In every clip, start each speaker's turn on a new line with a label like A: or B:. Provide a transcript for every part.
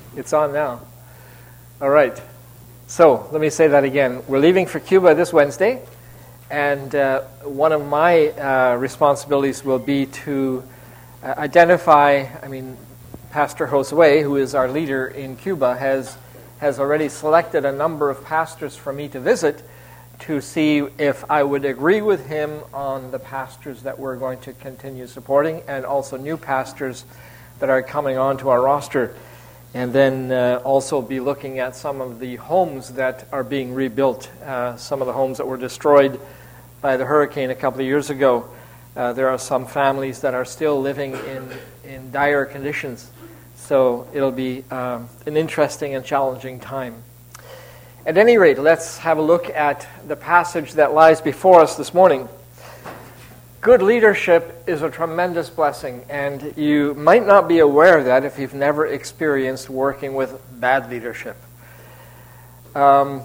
A: It's on now. All right. So let me say that again. We're leaving for Cuba this Wednesday, and one of my responsibilities will be to identify, Pastor Josue, who is our leader in Cuba, has already selected a number of pastors for me to visit to see if I would agree with him on the pastors that we're going to continue supporting, and also new pastors that are coming onto our roster. And then also be looking at some of the homes that are being rebuilt, some of the homes that were destroyed by the hurricane a couple of years ago. There are some families that are still living in dire conditions. So it'll be an interesting and challenging time. At any rate, let's have a look at the passage that lies before us this morning. Good leadership is a tremendous blessing, and you might not be aware of that if you've never experienced working with bad leadership. So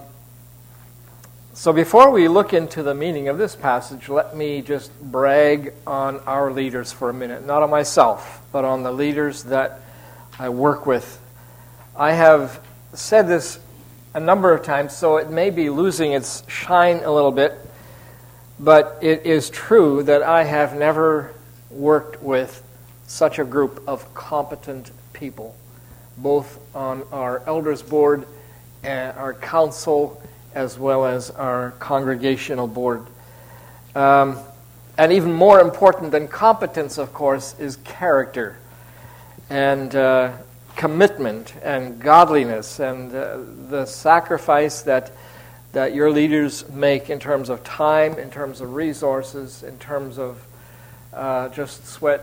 A: before we look into the meaning of this passage, let me just brag on our leaders for a minute. Not on myself, but on the leaders that I work with. I have said this a number of times, so it may be losing its shine a little bit, but it is true that I have never worked with such a group of competent people, both on our elders board, and our council, as well as our congregational board. And even more important than competence, of course, is character and commitment and godliness and the sacrifice that your leaders make in terms of time, in terms of resources, in terms of just sweat,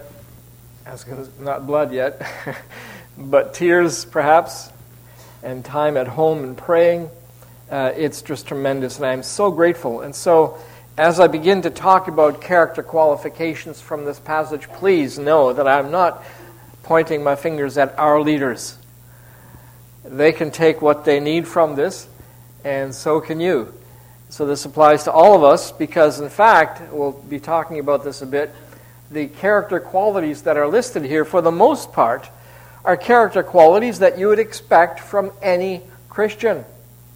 A: not blood yet, but tears perhaps, and time at home and praying. It's just tremendous, and I'm so grateful. And so as I begin to talk about character qualifications from this passage, please know that I'm not pointing my fingers at our leaders. They can take what they need from this, and so can you. So this applies to all of us, because in fact, we'll be talking about this a bit, the character qualities that are listed here, for the most part, are character qualities that you would expect from any Christian.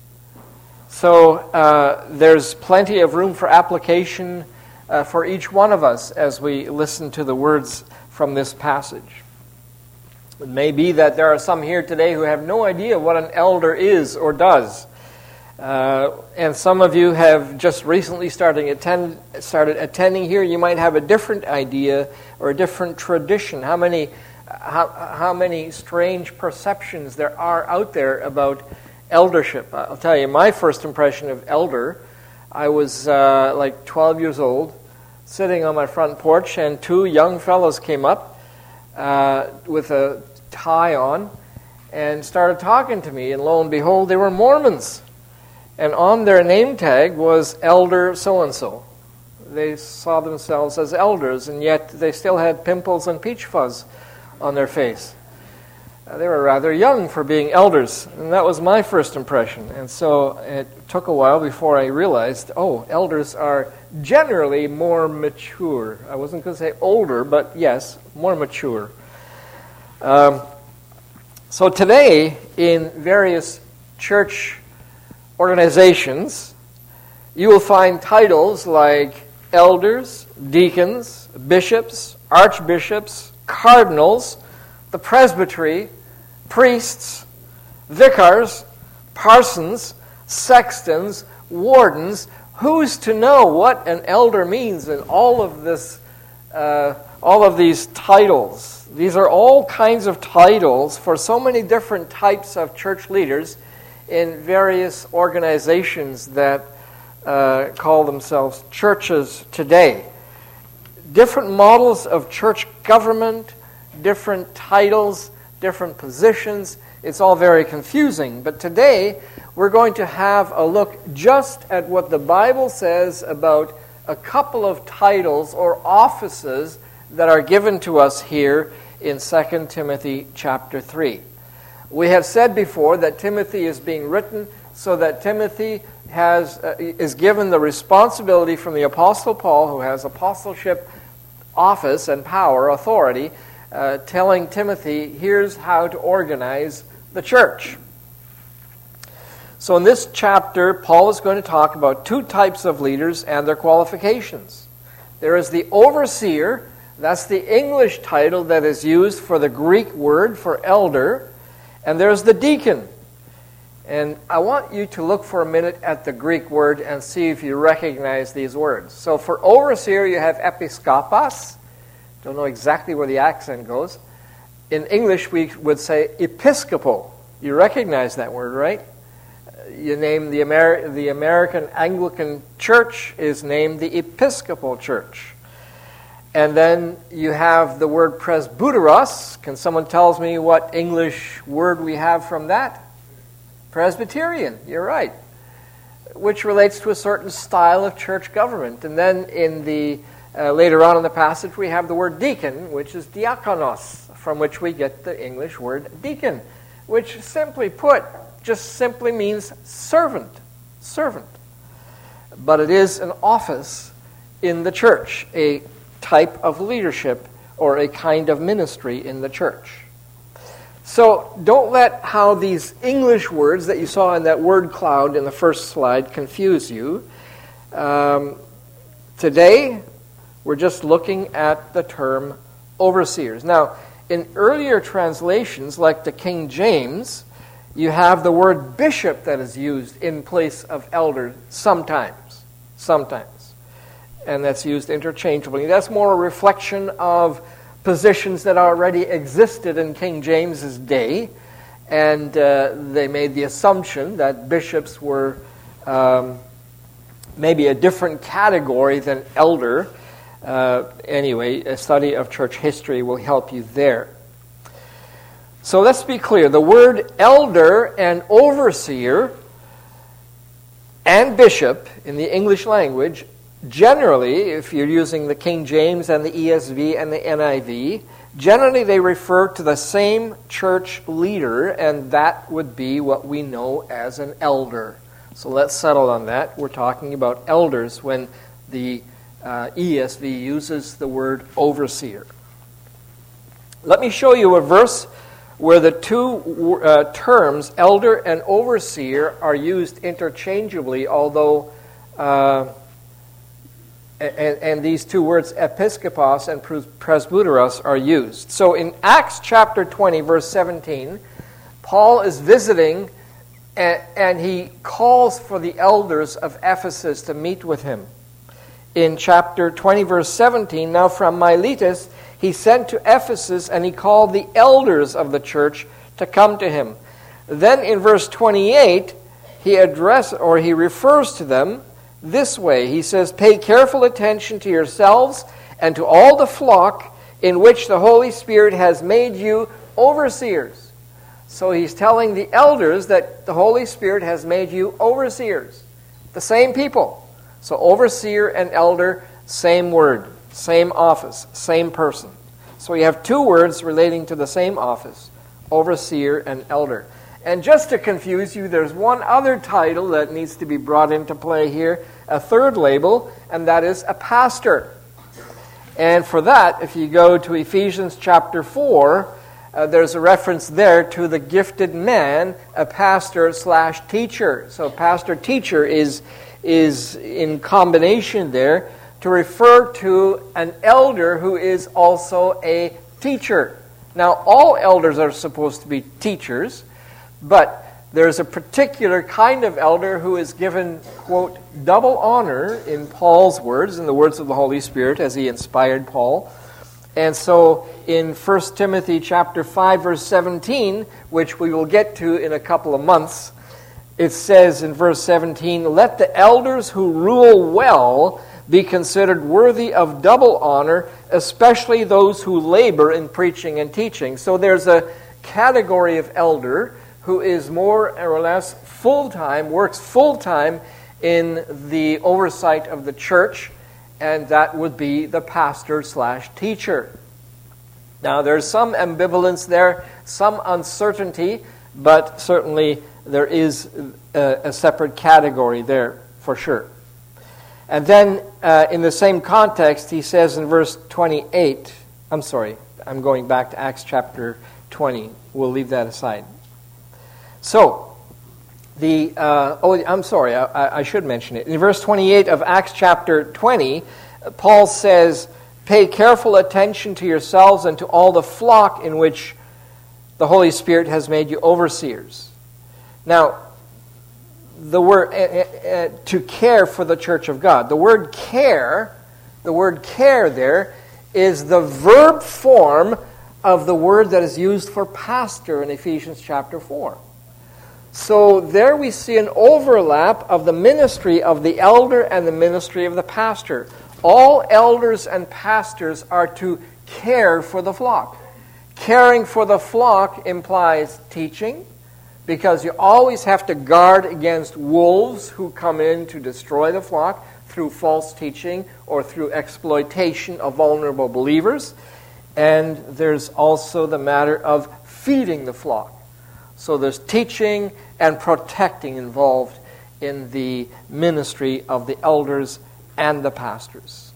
A: So there's plenty of room for application for each one of us as we listen to the words from this passage. It may be that there are some here today who have no idea what an elder is or does. And some of you have just recently started attending here. You might have a different idea or a different tradition. How many strange perceptions there are out there about eldership. I'll tell you, my first impression of elder, I was like 12 years old, sitting on my front porch, and two young fellows came up with a tie on and started talking to me, and lo and behold, they were Mormons. And on their name tag was Elder so-and-so. They saw themselves as elders, and yet they still had pimples and peach fuzz on their face. They were rather young for being elders, and that was my first impression. And so it took a while before I realized, elders are generally more mature. I wasn't going to say older, but yes, more mature. So today, in various church organizations, you will find titles like elders, deacons, bishops, archbishops, cardinals, the presbytery, priests, vicars, parsons, sextons, wardens. Who's to know what an elder means in all of this, all of these titles? These are all kinds of titles for so many different types of church leaders in various organizations that call themselves churches today. Different models of church government, different titles, different positions. It's all very confusing. But today, we're going to have a look just at what the Bible says about a couple of titles or offices that are given to us here in 2 Timothy chapter 3. We have said before that Timothy is being written so that Timothy is given the responsibility from the Apostle Paul, who has apostleship office and power, authority, telling Timothy, here's how to organize the church. So in this chapter, Paul is going to talk about two types of leaders and their qualifications. There is the overseer. That's the English title that is used for the Greek word for elder. And there's the deacon. And I want you to look for a minute at the Greek word and see if you recognize these words. So for overseer, you have episkopos. Don't know exactly where the accent goes. In English, we would say episcopal. You recognize that word, right? You name the American Anglican Church is named the Episcopal Church. And then you have the word presbyteros. Can someone tell me what English word we have from that? Presbyterian, you're right. Which relates to a certain style of church government. And then in the later on in the passage we have the word deacon, which is diakonos, from which we get the English word deacon, which simply put just simply means servant. Servant. But it is an office in the church, a type of leadership or a kind of ministry in the church. So don't let how these English words that you saw in that word cloud in the first slide confuse you. Today, we're just looking at the term overseers. Now, in earlier translations, like the King James, you have the word bishop that is used in place of elder sometimes. And that's used interchangeably. That's more a reflection of positions that already existed in King James's day, and they made the assumption that bishops were maybe a different category than elder. Anyway, a study of church history will help you there. So let's be clear. The word elder and overseer and bishop in the English language, generally, if you're using the King James and the ESV and the NIV, generally they refer to the same church leader, and that would be what we know as an elder. So let's settle on that. We're talking about elders when the ESV uses the word overseer. Let me show you a verse where the two terms, elder and overseer, are used interchangeably, although and these two words, episkopos and presbyteros, are used. So in Acts chapter 20, verse 17, Paul is visiting and he calls for the elders of Ephesus to meet with him. In chapter 20, verse 17, now from Miletus he sent to Ephesus and he called the elders of the church to come to him. Then in verse 28, he refers to them this way. He says, pay careful attention to yourselves and to all the flock in which the Holy Spirit has made you overseers. So he's telling the elders that the Holy Spirit has made you overseers. The same people. So overseer and elder, same word, same office, same person. So we have two words relating to the same office, overseer and elder. And just to confuse you, there's one other title that needs to be brought into play here, a third label, and that is a pastor. And for that, if you go to Ephesians chapter 4, there's a reference there to the gifted man, a pastor/teacher. So pastor-teacher is in combination there to refer to an elder who is also a teacher. Now, all elders are supposed to be teachers, but there's a particular kind of elder who is given, quote, double honor in Paul's words, in the words of the Holy Spirit as he inspired Paul. And so in 1 Timothy chapter 5, verse 17, which we will get to in a couple of months, it says in verse 17, let the elders who rule well be considered worthy of double honor, especially those who labor in preaching and teaching. So there's a category of elder who is more or less full-time, works full-time in the oversight of the church, and that would be the pastor/teacher. Now, there's some ambivalence there, some uncertainty, but certainly there is a separate category there for sure. And then in the same context, he says in verse 28, I'm going back to Acts chapter 20. We'll leave that aside. So, I should mention it. In verse 28 of Acts chapter 20, Paul says, "Pay careful attention to yourselves and to all the flock in which the Holy Spirit has made you overseers." Now, the word to care for the church of God. The word care there is the verb form of the word that is used for pastor in Ephesians chapter 4. So there we see an overlap of the ministry of the elder and the ministry of the pastor. All elders and pastors are to care for the flock. Caring for the flock implies teaching, because you always have to guard against wolves who come in to destroy the flock through false teaching or through exploitation of vulnerable believers. And there's also the matter of feeding the flock. So there's teaching and protecting involved in the ministry of the elders and the pastors.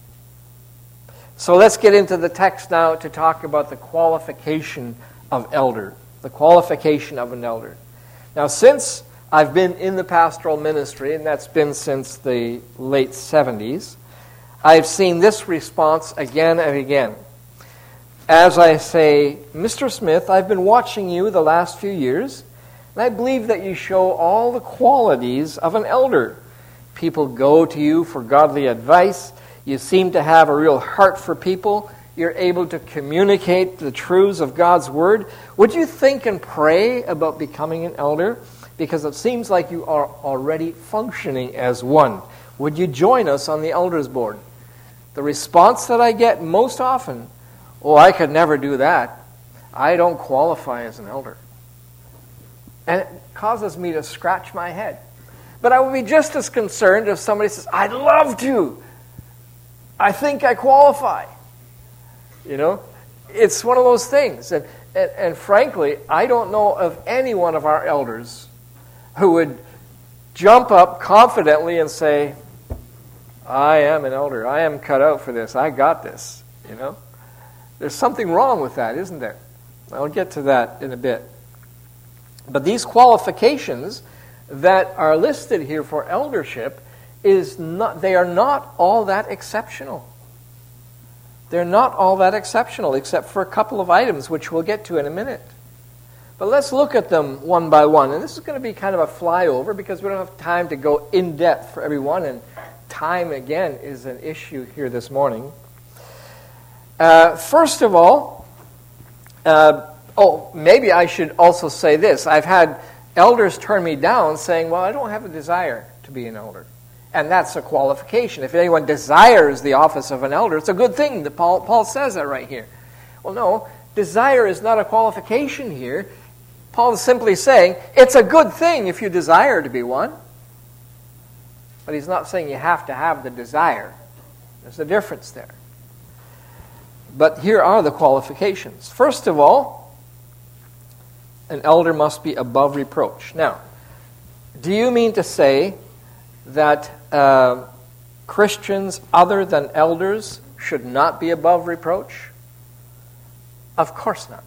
A: So let's get into the text now to talk about the qualification of elder. The qualification of an elder. Now, since I've been in the pastoral ministry, and that's been since the late 70s, I've seen this response again and again. As I say, "Mr. Smith, I've been watching you the last few years, and I believe that you show all the qualities of an elder. People go to you for godly advice. You seem to have a real heart for people. You're able to communicate the truths of God's Word. Would you think and pray about becoming an elder? Because it seems like you are already functioning as one. Would you join us on the elders board?" The response that I get most often, "Oh, I could never do that. I don't qualify as an elder." And it causes me to scratch my head. But I would be just as concerned if somebody says, "I'd love to. I think I qualify." You know, it's one of those things. And frankly, I don't know of any one of our elders who would jump up confidently and say, "I am an elder. I am cut out for this. I got this." You know, there's something wrong with that, isn't there? I'll get to that in a bit. But these qualifications that are listed here for eldership they are not all that exceptional. They're not all that exceptional, except for a couple of items, which we'll get to in a minute. But let's look at them one by one. And this is going to be kind of a flyover, because we don't have time to go in depth for every one, and time, again, is an issue here this morning. First of all, maybe I should also say this. I've had elders turn me down saying, "Well, I don't have a desire to be an elder." And that's a qualification. If anyone desires the office of an elder, it's a good thing. Paul says that right here. Well, no, desire is not a qualification here. Paul is simply saying it's a good thing if you desire to be one. But he's not saying you have to have the desire. There's a difference there. But here are the qualifications. First of all, an elder must be above reproach. Now, do you mean to say that Christians other than elders should not be above reproach? Of course not.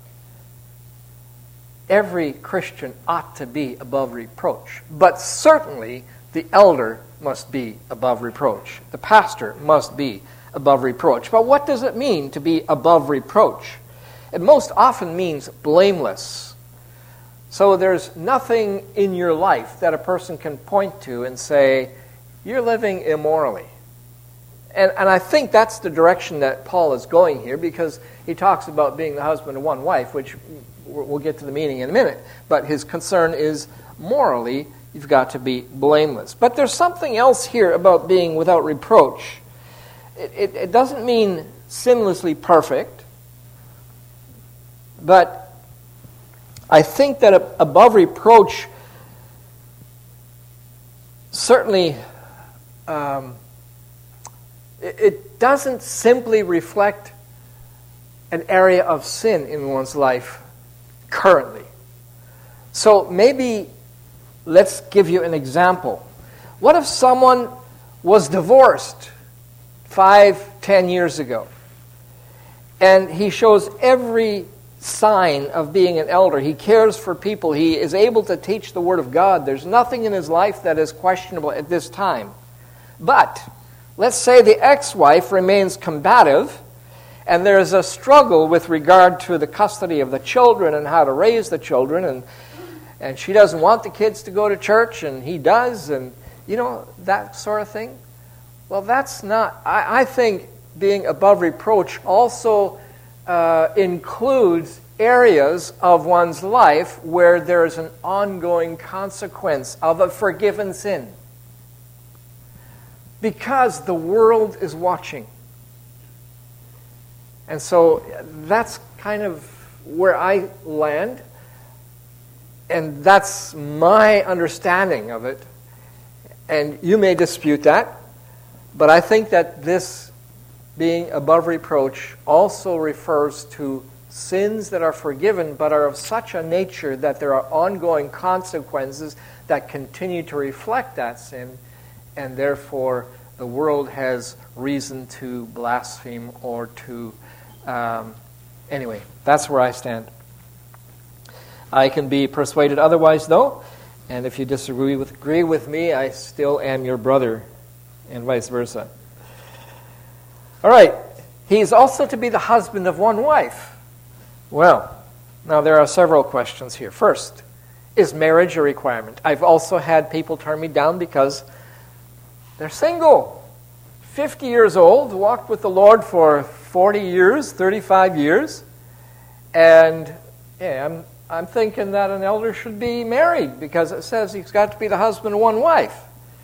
A: Every Christian ought to be above reproach. But certainly the elder must be above reproach. The pastor must be above reproach. But what does it mean to be above reproach? It most often means blameless. So there's nothing in your life that a person can point to and say, "You're living immorally." And I think that's the direction that Paul is going here, because he talks about being the husband of one wife, which we'll get to the meaning in a minute. But his concern is morally, you've got to be blameless. But there's something else here about being without reproach. It doesn't mean sinlessly perfect, but I think that above reproach certainly it doesn't simply reflect an area of sin in one's life currently. So maybe let's give you an example. What if someone was divorced 5-10 years ago, and he shows every sign of being an elder. He cares for people. He is able to teach the Word of God. There's nothing in his life that is questionable at this time. But let's say the ex-wife remains combative, and there's a struggle with regard to the custody of the children and how to raise the children, and she doesn't want the kids to go to church, and he does, and that sort of thing. Well, that's not... I think being above reproach also includes areas of one's life where there is an ongoing consequence of a forgiven sin. Because the world is watching. And so that's kind of where I land. And that's my understanding of it. And you may dispute that. But I think that this being above reproach also refers to sins that are forgiven but are of such a nature that there are ongoing consequences that continue to reflect that sin, and therefore the world has reason to blaspheme or to... Anyway, that's where I stand. I can be persuaded otherwise, though, and if you agree with me, I still am your brother, and vice versa. All right, he is also to be the husband of one wife. Well, now there are several questions here. First, is marriage a requirement? I've also had people turn me down because they're single. 50 years old, walked with the Lord for 40 years, 35 years, and I'm thinking that an elder should be married because it says he's got to be the husband of one wife.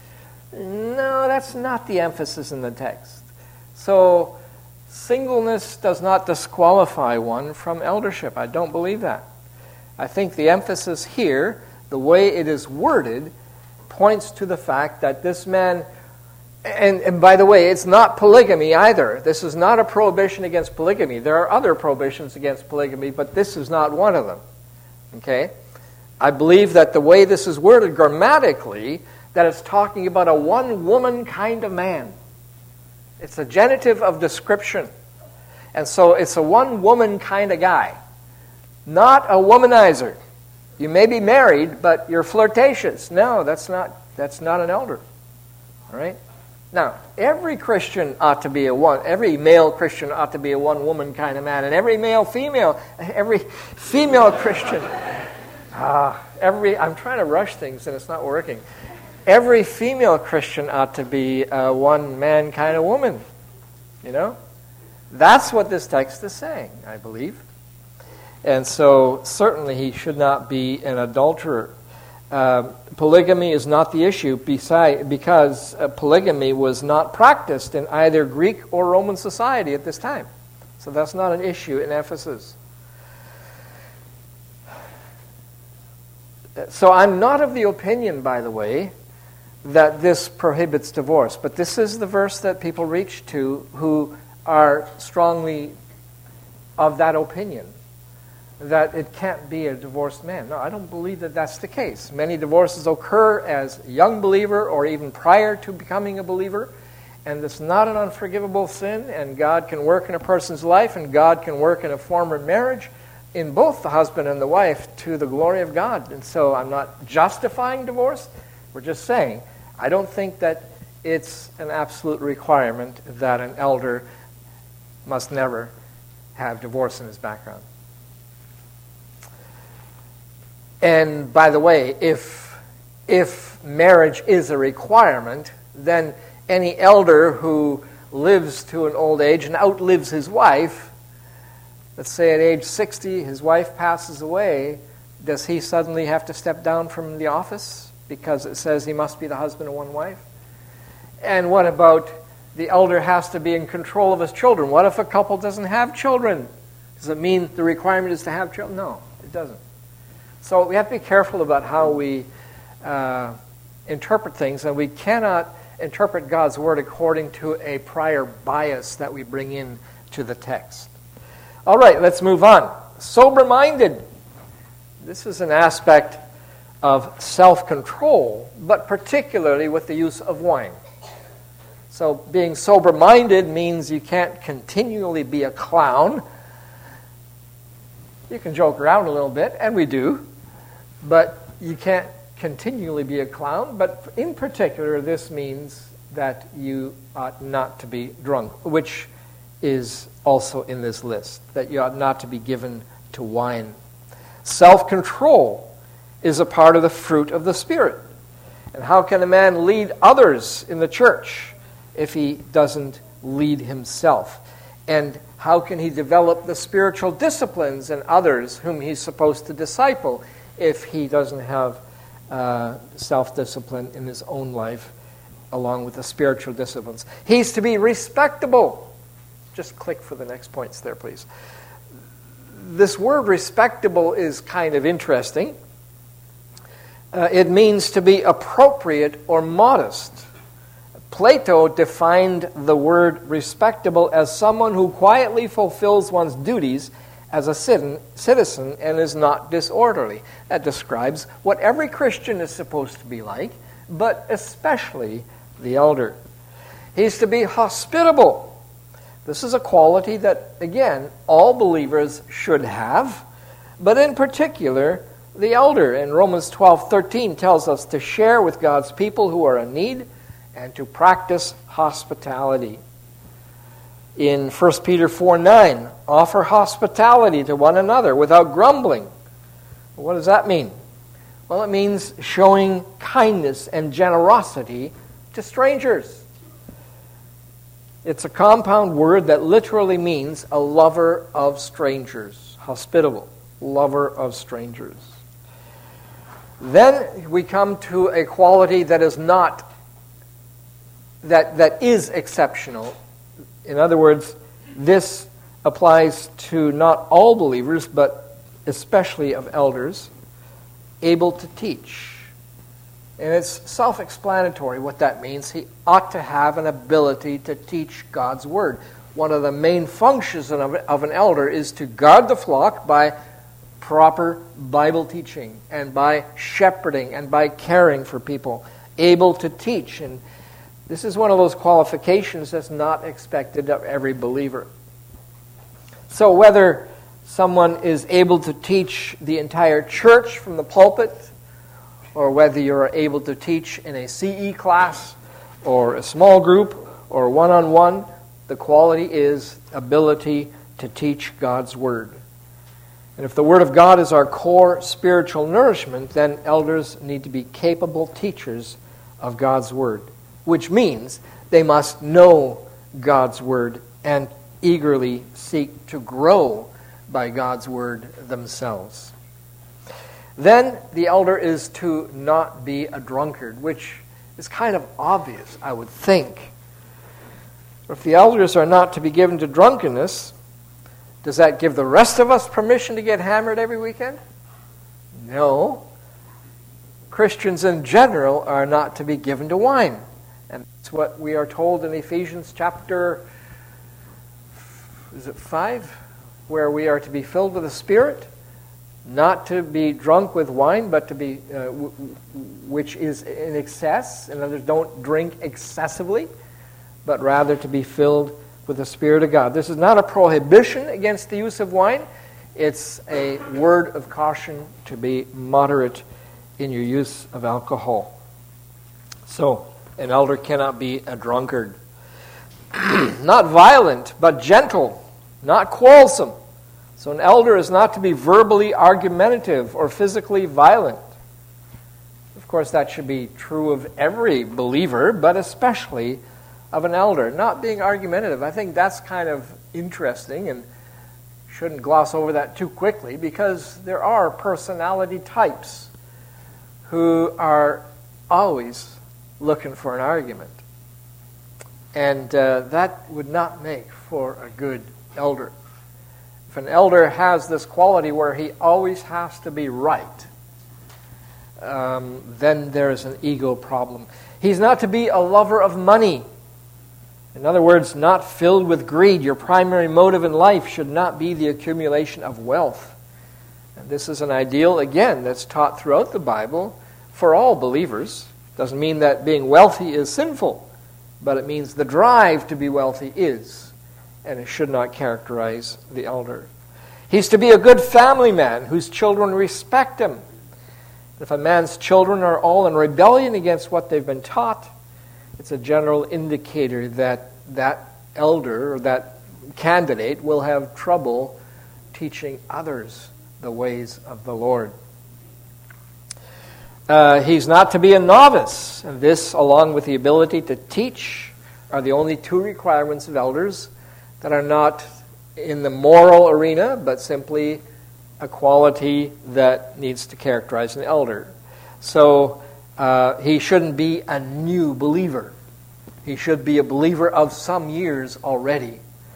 A: No, that's not the emphasis in the text. So, singleness does not disqualify one from eldership. I don't believe that. I think the emphasis here, the way it is worded, points to the fact that this man, and by the way, it's not polygamy either. This is not a prohibition against polygamy. There are other prohibitions against polygamy, but this is not one of them. Okay? I believe that the way this is worded grammatically, that it's talking about a one-woman kind of man. It's a genitive of description. And so it's a one-woman kind of guy. Not a womanizer. You may be married, but you're flirtatious. No, that's not an elder. All right? Now, every male Christian ought to be a one-woman kind of man, and every female Christian, I'm trying to rush things and it's not working. Every female Christian ought to be a one-man kind of woman. That's what this text is saying, I believe. And so, certainly he should not be an adulterer. Polygamy is not the issue because polygamy was not practiced in either Greek or Roman society at this time. So that's not an issue in Ephesus. So I'm not of the opinion, by the way, that this prohibits divorce. But this is the verse that people reach to who are strongly of that opinion, that it can't be a divorced man. No, I don't believe that that's the case. Many divorces occur as a young believer or even prior to becoming a believer, and it's not an unforgivable sin, and God can work in a person's life, and God can work in a former marriage in both the husband and the wife to the glory of God. And so I'm not justifying divorce. We're just saying, I don't think that it's an absolute requirement that an elder must never have divorce in his background. And by the way, if marriage is a requirement, then any elder who lives to an old age and outlives his wife, let's say at age 60, his wife passes away, does he suddenly have to step down from the office because it says he must be the husband of one wife? And what about the elder has to be in control of his children? What if a couple doesn't have children? Does it mean the requirement is to have children? No, it doesn't. So we have to be careful about how we interpret things, and we cannot interpret God's Word according to a prior bias that we bring in to the text. All right, let's move on. Sober-minded. This is an aspect of self-control, but particularly with the use of wine. So being sober-minded means you can't continually be a clown. You can joke around a little bit, and we do, but you can't continually be a clown. But in particular, this means that you ought not to be drunk, which is also in this list, that you ought not to be given to wine. Self-control is a part of the fruit of the Spirit. And how can a man lead others in the church if he doesn't lead himself? And how can he develop the spiritual disciplines in others whom he's supposed to disciple if he doesn't have self-discipline in his own life along with the spiritual disciplines? He's to be respectable. Just click for the next points there, please. This word respectable is kind of interesting. It means to be appropriate or modest. Plato defined the word respectable as someone who quietly fulfills one's duties as a citizen and is not disorderly. That describes what every Christian is supposed to be like, but especially the elder. He's to be hospitable. This is a quality that, again, all believers should have, but in particular, the elder. And Romans 12:13 tells us to share with God's people who are in need and to practice hospitality. In 1 Peter 4:9, offer hospitality to one another without grumbling. What does that mean? Well, it means showing kindness and generosity to strangers. It's a compound word that literally means a lover of strangers. Hospitable, lover of strangers. Then we come to a quality that is not, that is exceptional. In other words, this applies to not all believers, but especially of elders, able to teach. And it's self-explanatory what that means. He ought to have an ability to teach God's Word. One of the main functions of an elder is to guard the flock by proper Bible teaching and by shepherding and by caring for people, able to teach. And this is one of those qualifications that's not expected of every believer. So whether someone is able to teach the entire church from the pulpit, or whether you're able to teach in a CE class, or a small group, or one-on-one, the quality is ability to teach God's Word. And if the Word of God is our core spiritual nourishment, then elders need to be capable teachers of God's Word, which means they must know God's Word and eagerly seek to grow by God's Word themselves. Then the elder is to not be a drunkard, which is kind of obvious, I would think. If the elders are not to be given to drunkenness, does that give the rest of us permission to get hammered every weekend? No. Christians in general are not to be given to wine. And that's what we are told in Ephesians chapter, is it 5? Where we are to be filled with the Spirit. Not to be drunk with wine, but to be, which is in excess. In other words, don't drink excessively, but rather to be filled with the Spirit of God. This is not a prohibition against the use of wine. It's a word of caution to be moderate in your use of alcohol. So, an elder cannot be a drunkard. Not violent, but gentle, not quarrelsome. So an elder is not to be verbally argumentative or physically violent. Of course, that should be true of every believer, but especially of an elder. Not being argumentative. I think that's kind of interesting and shouldn't gloss over that too quickly, because there are personality types who are always looking for an argument. And that would not make for a good elder. If an elder has this quality where he always has to be right, then there's an ego problem. He's not to be a lover of money. In other words, not filled with greed. Your primary motive in life should not be the accumulation of wealth. And this is an ideal, again, that's taught throughout the Bible for all believers. Doesn't mean that being wealthy is sinful, but it means the drive to be wealthy is. And it should not characterize the elder. He's to be a good family man whose children respect him. If a man's children are all in rebellion against what they've been taught, it's a general indicator that that elder or that candidate will have trouble teaching others the ways of the Lord. He's not to be a novice, and this, along with the ability to teach, are the only two requirements of elders that are not in the moral arena, but simply a quality that needs to characterize an elder. So he shouldn't be a new believer. He should be a believer of some years already.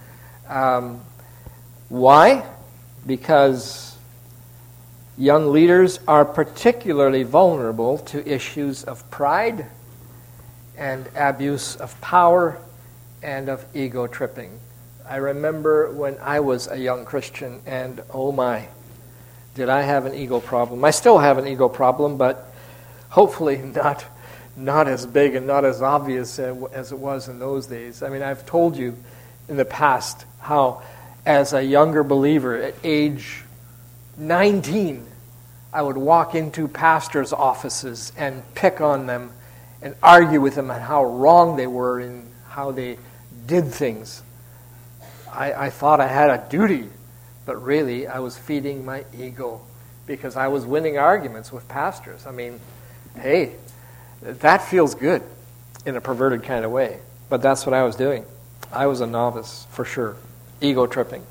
A: Why? Because young leaders are particularly vulnerable to issues of pride and abuse of power and of ego tripping. I remember when I was a young Christian, and oh my, did I have an ego problem. I still have an ego problem, but hopefully not as big and not as obvious as it was in those days. I mean, I've told you in the past how, as a younger believer at age 19, I would walk into pastors' offices and pick on them and argue with them on how wrong they were and how they did things. I thought I had a duty, but really I was feeding my ego because I was winning arguments with pastors. I mean, hey, that feels good in a perverted kind of way, but that's what I was doing. I was a novice, for sure. Ego tripping.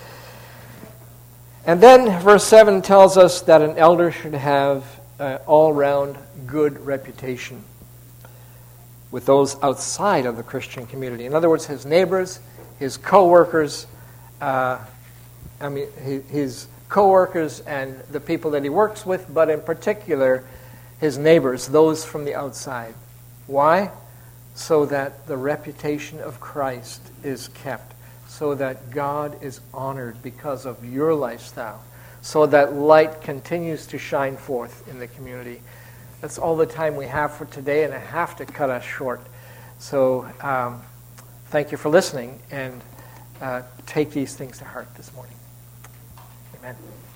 A: And then verse 7 tells us that an elder should have an all-round good reputation with those outside of the Christian community. In other words, his neighbors, his co-workers, his co-workers and the people that he works with, but in particular, his neighbors, those from the outside. Why? So that the reputation of Christ is kept, so that God is honored because of your lifestyle, so that light continues to shine forth in the community. That's all the time we have for today, and I have to cut us short. So thank you for listening, and take these things to heart this morning. Amen.